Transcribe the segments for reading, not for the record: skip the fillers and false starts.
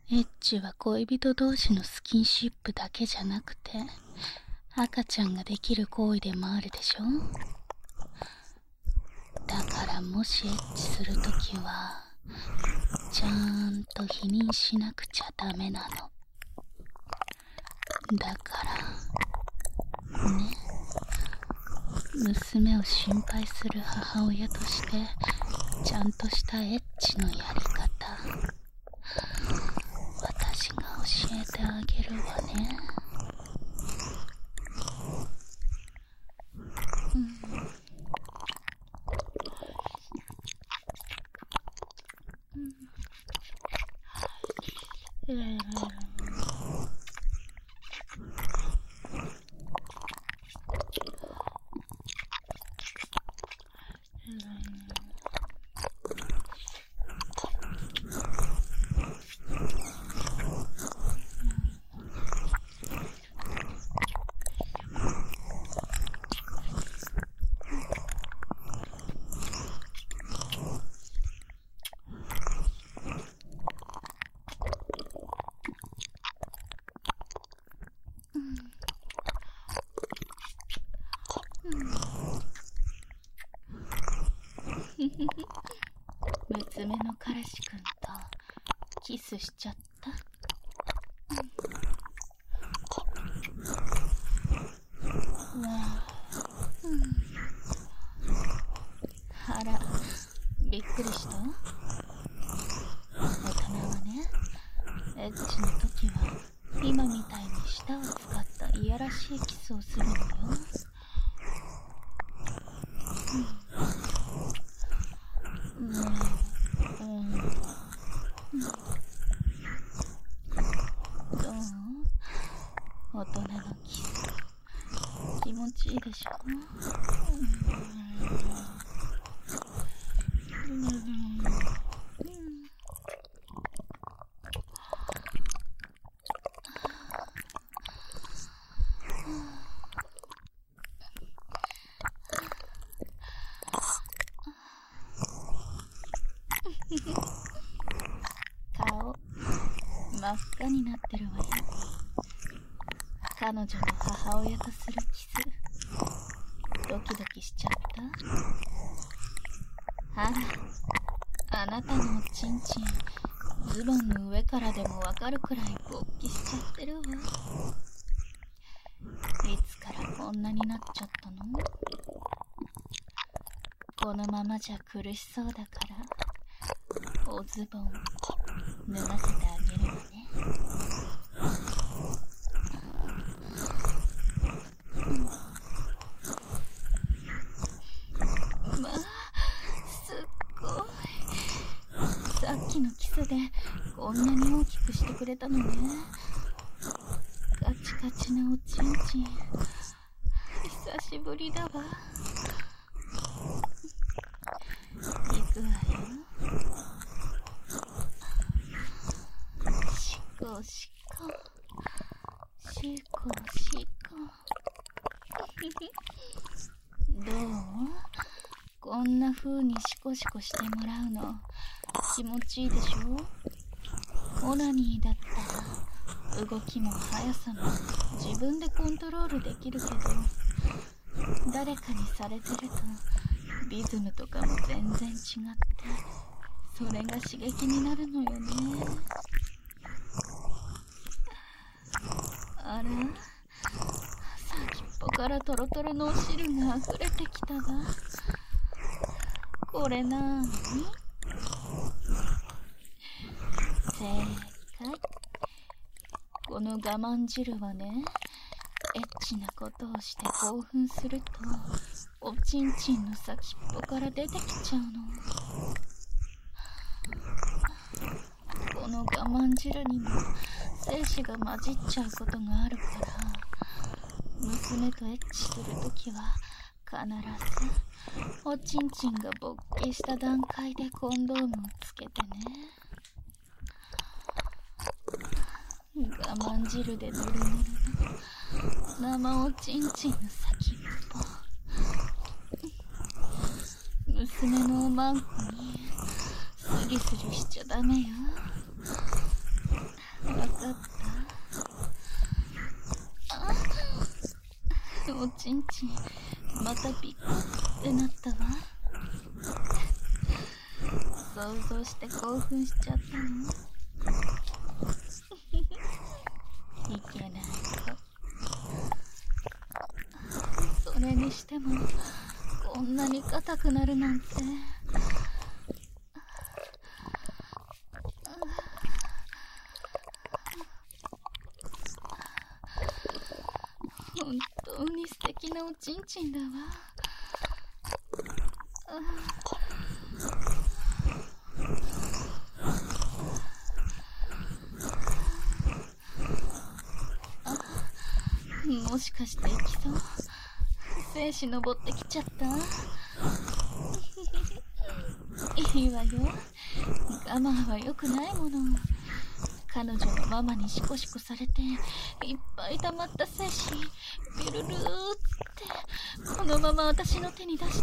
エッチは恋人同士のスキンシップだけじゃなくて、赤ちゃんができる行為でもあるでしょ。だからもしエッチするときはちゃんと否認しなくちゃダメなの。だからね、娘を心配する母親としてちゃんとしたエッチのやり方、私が教えてあげるわね。娘の彼氏くんとキスしちゃった？あら、びっくりした？大人はね、エッチの時は今みたいに舌を使ったいやらしいキスをするのよ。どう？大人のキス気持ちいいでしょ？顔真っ赤になってるわよ。彼女の母親とするキス、ドキドキしちゃった？あら、あなたのおちんちんズボンの上からでもわかるくらい勃起しちゃってるわ。いつからこんなになっちゃったの？このままじゃ苦しそうだからおズボン脱がせてあげるわね。まあ、すっごい。さっきのキスでこんなに大きくしてくれたのね。カチカチなおちんちん久しぶりだわ。行くわよ。しこしこしこしこどう？こんな風にシコシコしてもらうの気持ちいいでしょ？オナニーだったら動きも速さも自分でコントロールできるけど、誰かにされてるとリズムとかも全然違って、それが刺激になるのよね。あら、先っぽからトロトロのお汁が溢れてきたわ。これなーに？正解。この我慢汁はね、エッチなことをして興奮するとおちんちんの先っぽから出てきちゃうの。この我慢汁にも精子が混じっちゃうことがあるから、娘とエッチするときは必ずおちんちんが勃起した段階でコンドームをつけてね。我慢汁でヌルヌルの生おちんちんの先っぽ、娘のおまんこにスリスリしちゃダメよ。 おちんちんまたピコってなったわ。想像して興奮しちゃったの。いけないと。それにしてもこんなに硬くなるなんて。本当に素敵なおちんちんだわ。もしかしていきそう？精子登ってきちゃった？いいわよ。我慢は良くないもの。彼女のママにシコシコされていっぱい溜まった精子ビルルーってこのまま私の手に出して。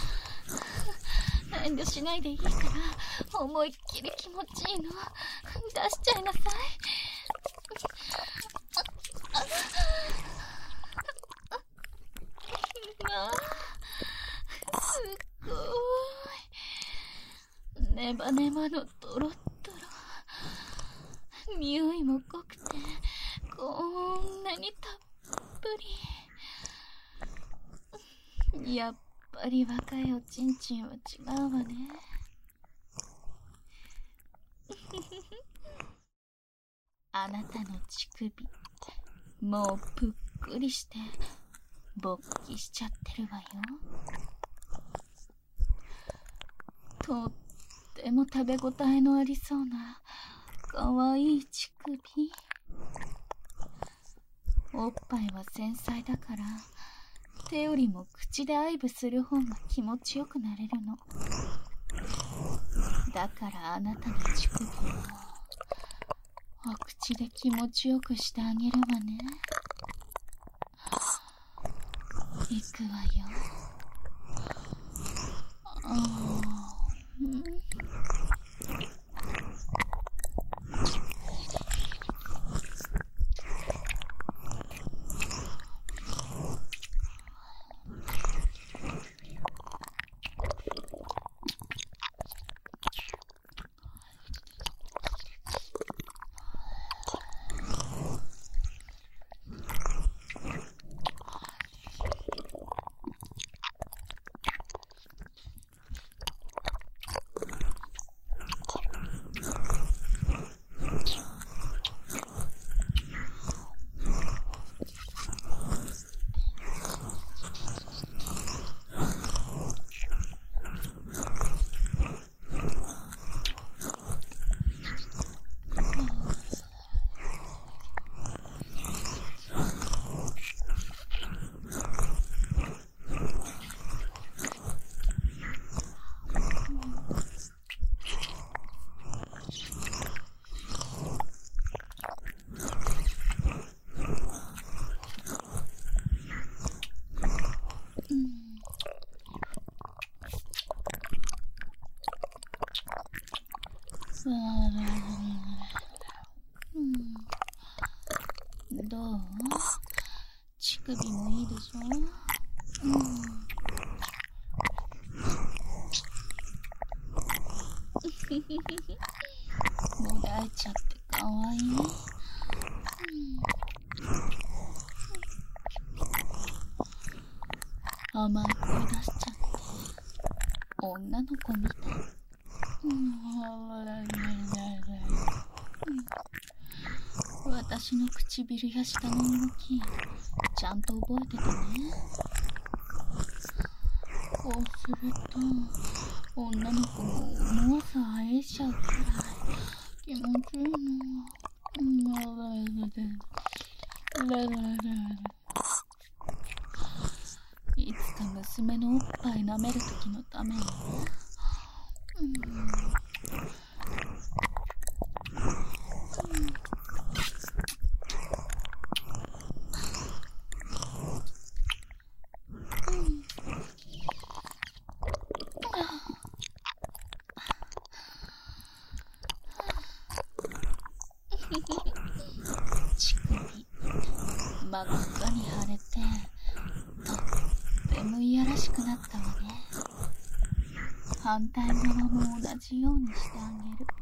遠慮しないでいいから思いっきり気持ちいいの出しちゃいなさい。すっごいネバネバのトロットロ。匂いも濃くてこんなにたっぷり。やっぱり若いおちんちんは違うわね。あなたの乳首もうぷっくりして勃起しちゃってるわよ。とっても食べ応えのありそうなかわいい乳首。おっぱいは繊細だから手よりも口で愛撫する方が気持ちよくなれるの。だからあなたの乳首をお口で気持ちよくしてあげるわね。いくわよ。どう？乳首もいいでしょ？もだえちゃってかわいい。甘い声出しちゃって女の子みたい。私の唇や舌の動きちゃんと覚えててね。こうすると女の子も思わずあえちゃうくらい気持ちいいの。いつか娘のおっぱい舐める時のためにね。乳首真っ赤に腫れてくなったわね。反対側も同じようにしてあげる。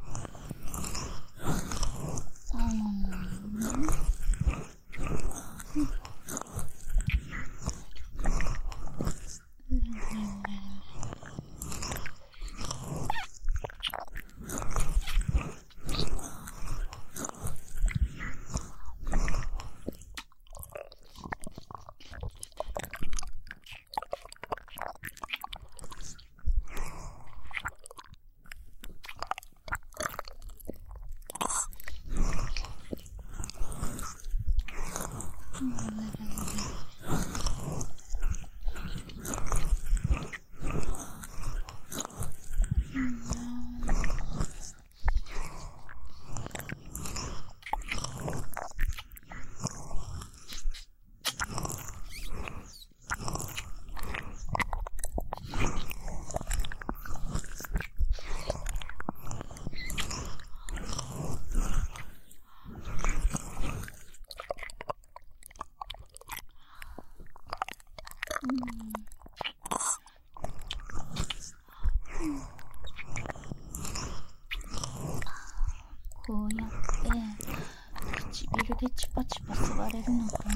こうやって唇でチュパチュパ吸われるのか。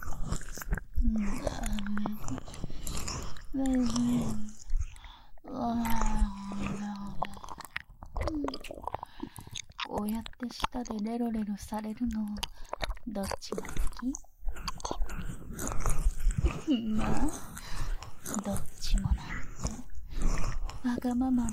こうやって舌でレロレロされるの、どっちが好き？まあ、どっちもなんてわがままね。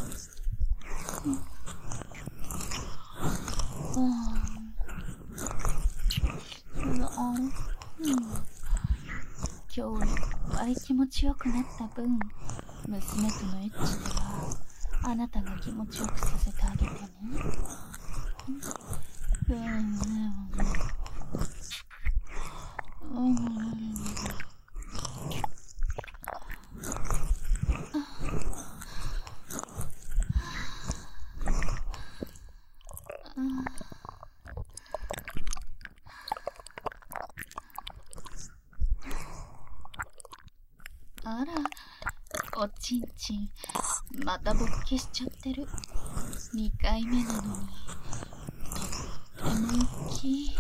今日いっぱい気持ちよくなった分、娘とのエッチではあなたが気持ちよくさせてあげてね。あら、おちんちんまたぼっけしちゃってる。2回目なのにとっても大きい。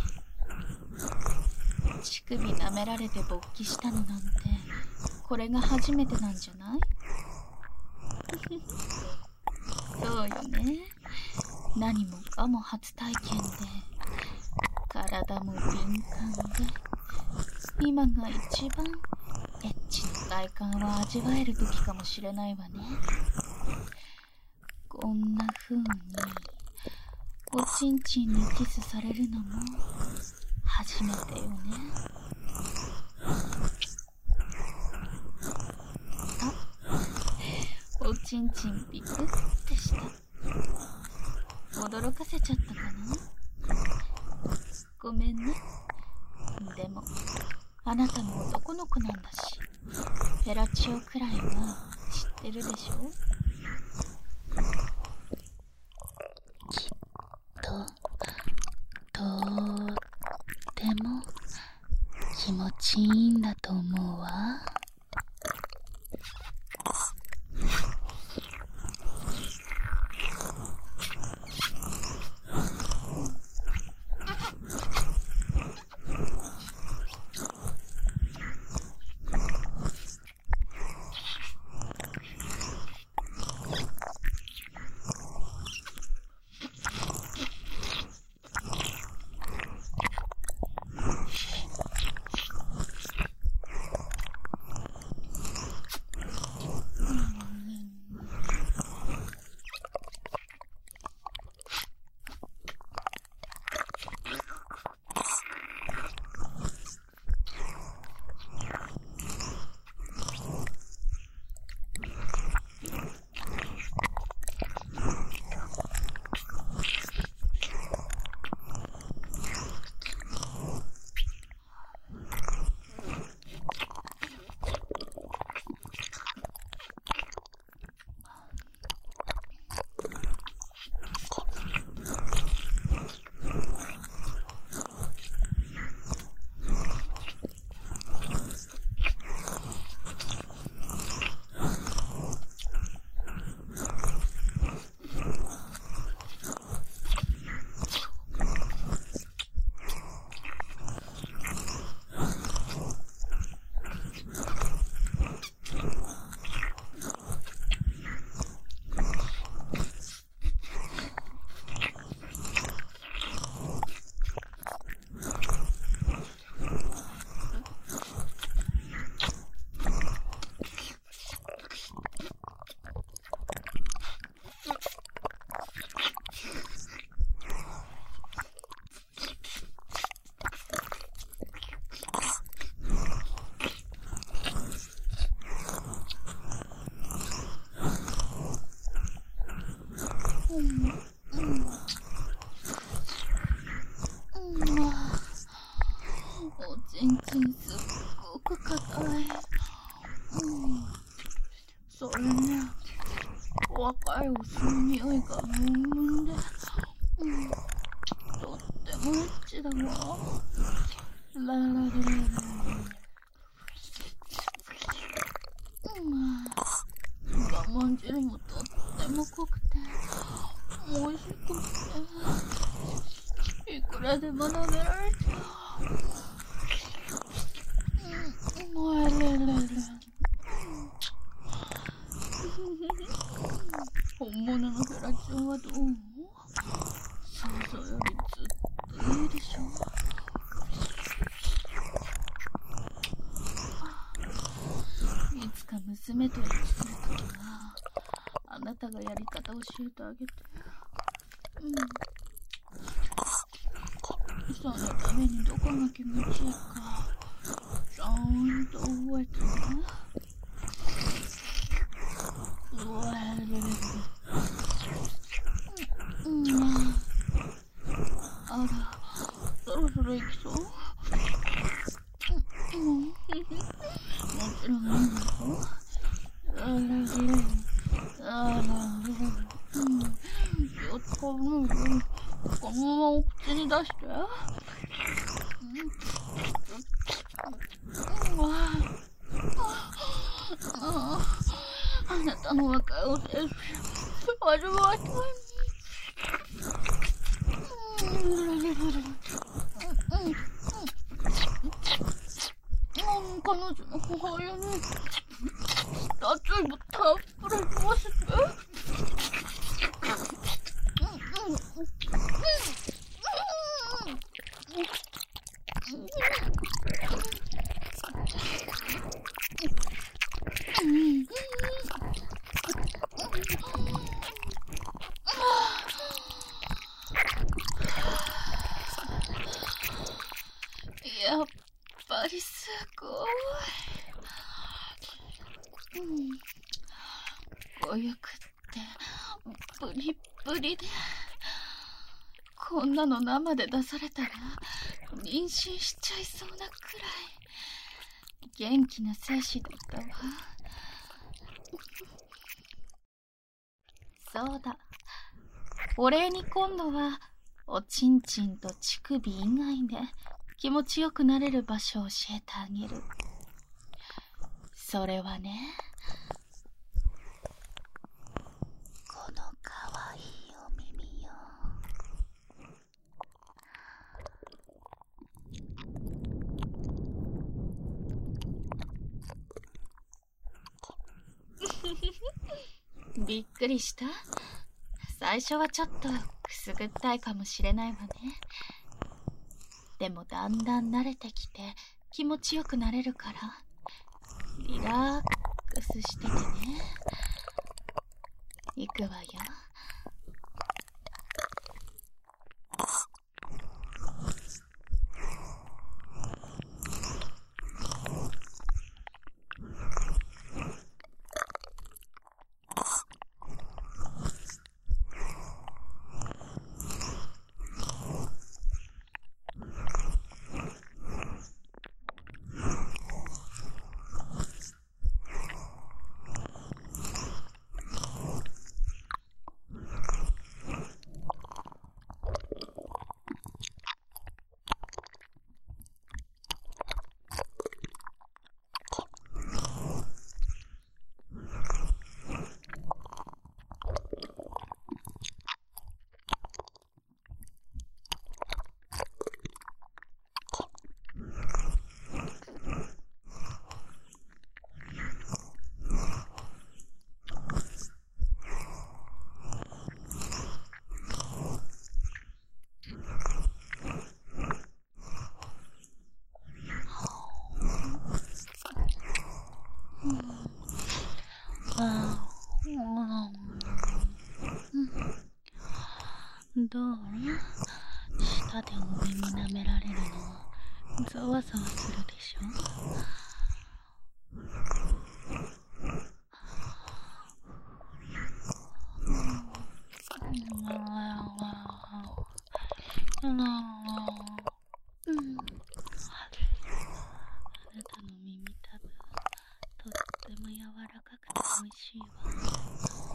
乳首舐められて勃起したのなんてこれが初めてなんじゃない？そうよね。何もかも初体験で、体も敏感で、今が一番エッチの快感を味わえる時かもしれないわね。こんな風におちんちんにキスされるのも初めてよね。おちんちんピクってした。驚かせちゃったかな？ごめんね。でもあなたも男の子なんだし、フェラチオくらいは知ってるでしょ？きっととっても気持ちいいんだと思うわ。 ちんちんすっごく硬い。それね、若いオスの匂いがムンムンで、とってもエッチだわ。ララララララ。我慢汁もとっても濃くて、美味しくて、いくらでも舐められちゃう。本物のフェラチオンはどう？想像よりずっといいでしょ。いつか娘とエッチするときは、あなたがやり方教えてあげて。そのためにどこが気持ちいいか、ちゃんと覚えてね。あら、そろそろ行きそう？もちろんいいのよ。このままお口に出して。あなたの若いお精子、味わいたい。彼女の母親に熱いもたっぷり飲ませて。やっぱりすごい。ごゆくってブリッブリで、こんなの生で出されたら妊娠しちゃいそうなくらい元気な精子だったわ。そうだ、お礼に今度はおちんちんと乳首以外で気持ちよくなれる場所を教えてあげる。それはね、このかわいいお耳よ。びっくりした？最初はちょっとくすぐったいかもしれないわね。でもだんだん慣れてきて気持ちよくなれるから、リラックスしててね。いくわよ。どう？舌でお耳舐められるのざわざわするでしょ？ なたの耳たぶ、とっても柔らかくて美味しいわ。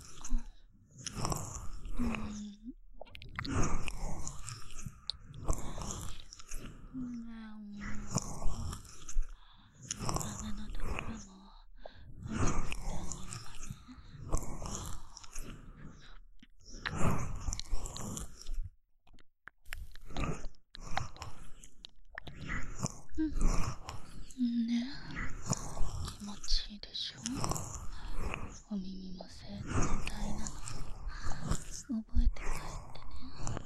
鼻のところもおちょくってあげるわね。ね、気持ちいいでしょ。お耳も生全体なの。覚えて帰ってね。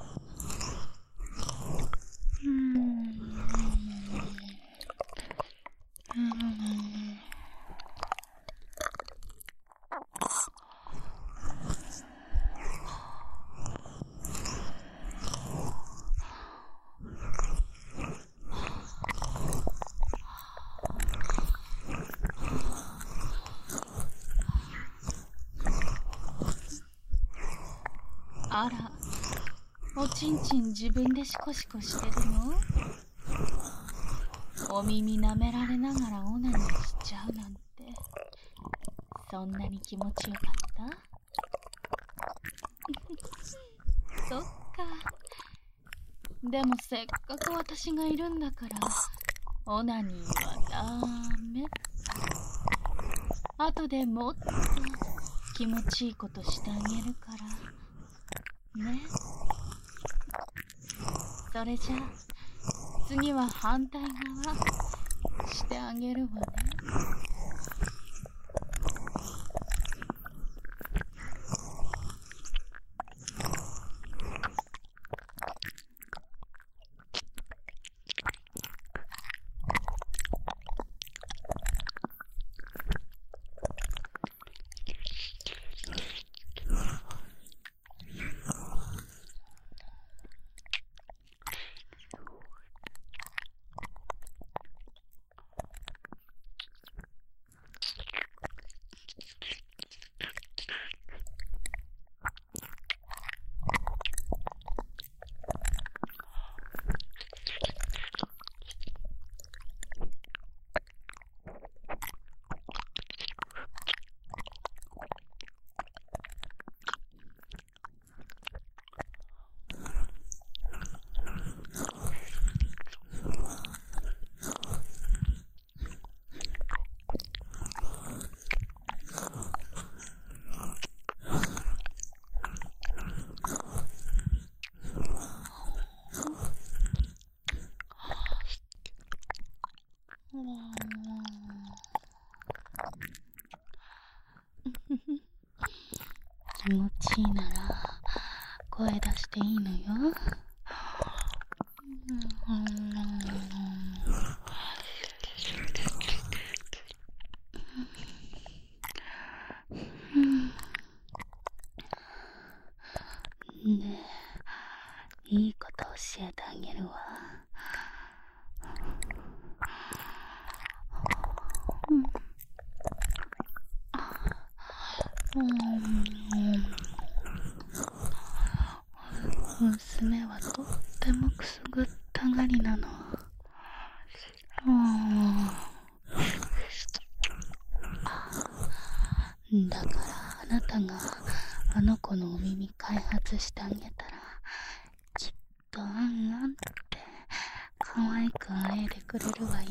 あら、おちんちん自分でシコシコしてるの？お耳舐められながらオナニーしちゃうなんて、そんなに気持ちよかった？そっか。でもせっかく私がいるんだから、オナニーはダメ。後でもっと気持ちいいことしてあげるからね。それじゃあ次は反対側してあげるわね。気持ちいいなら声出していいのよ。ねえ、いいこと教えてあげるわ。娘はとってもくすぐったがりなの。だからあなたがあの子のお耳開発してあげたら、きっとあんあんって可愛くあえてくれるわよ。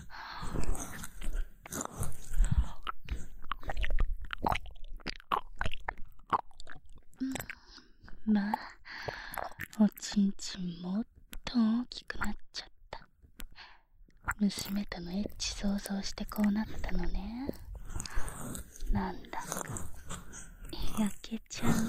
まあ、おちんちんもっと大きくなっちゃった。娘とのエッチ想像してこうなったのね。なんだか焼けちゃう。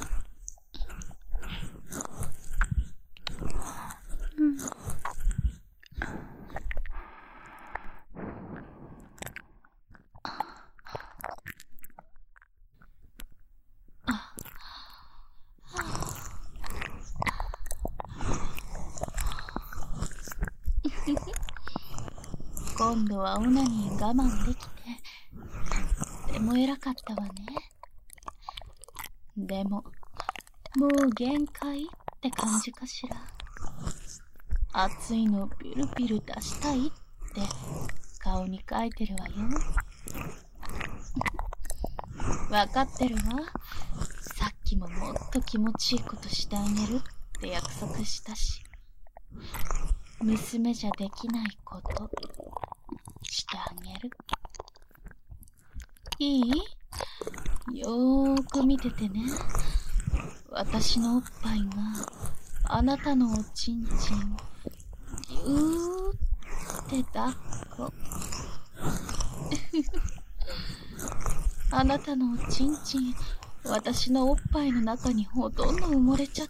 今度はオナニー我慢できてとっても偉かったわね。でももう限界って感じかしら。熱いのビルビル出したいって顔に書いてるわよ。わかってるわ。さっきももっと気持ちいいことしてあげるって約束したし、娘じゃできないことしてあげる。いい？よーく見ててね。私のおっぱいがあなたのおちんちんぎゅーって抱っこ。あなたのおちんちん、私のおっぱいの中にほとんど埋もれちゃった。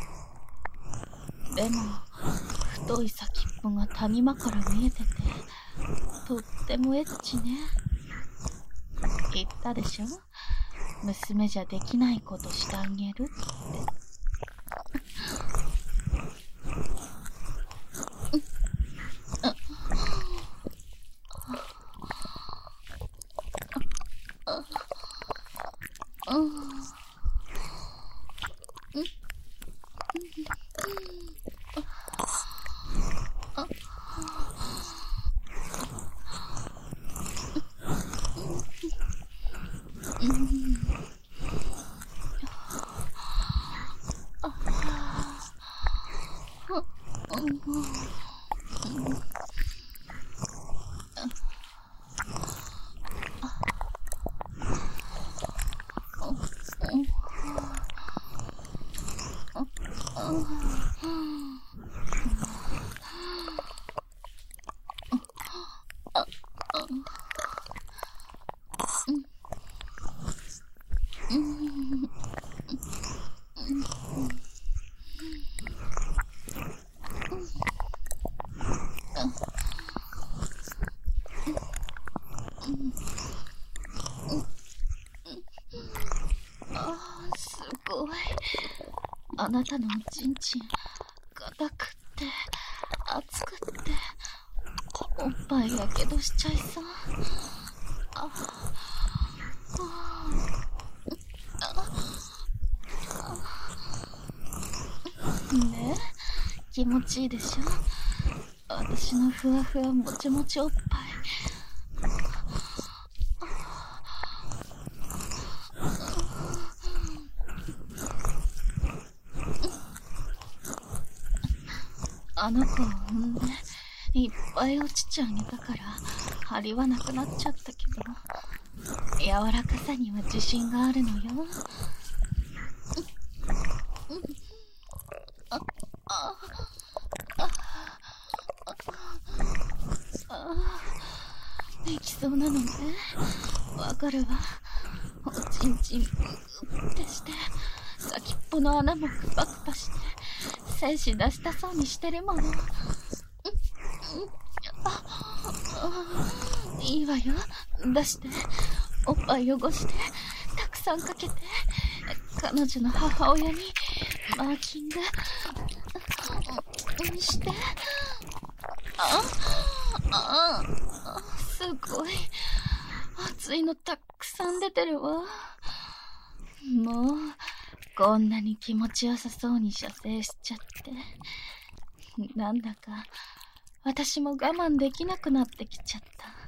でも太い先っぽが谷間から見えてて、とってもエッチね。言ったでしょ？娘じゃできないことしてあげるって。すごい。あなたのおちんちん、硬くって熱くって、おっぱいやけどしちゃいそう。ねえ、気持ちいいでしょ？私のふわふわもちもちおっぱい。あの子を産んでいっぱいお乳あげたから張りはなくなっちゃったけど、柔らかさには自信があるのよ。できそうなのね。わかるわ。おちんちんグッてして、先っぽの穴もクパクパして、精子出したそうにしてるもの。いいわよ。出して、おっぱい汚して、たくさんかけて、彼女の母親にマーキングして。すごい。熱いのたくさん出てるわ。もう、こんなに気持ちよさそうに射精しちゃって。なんだか、私も我慢できなくなってきちゃった。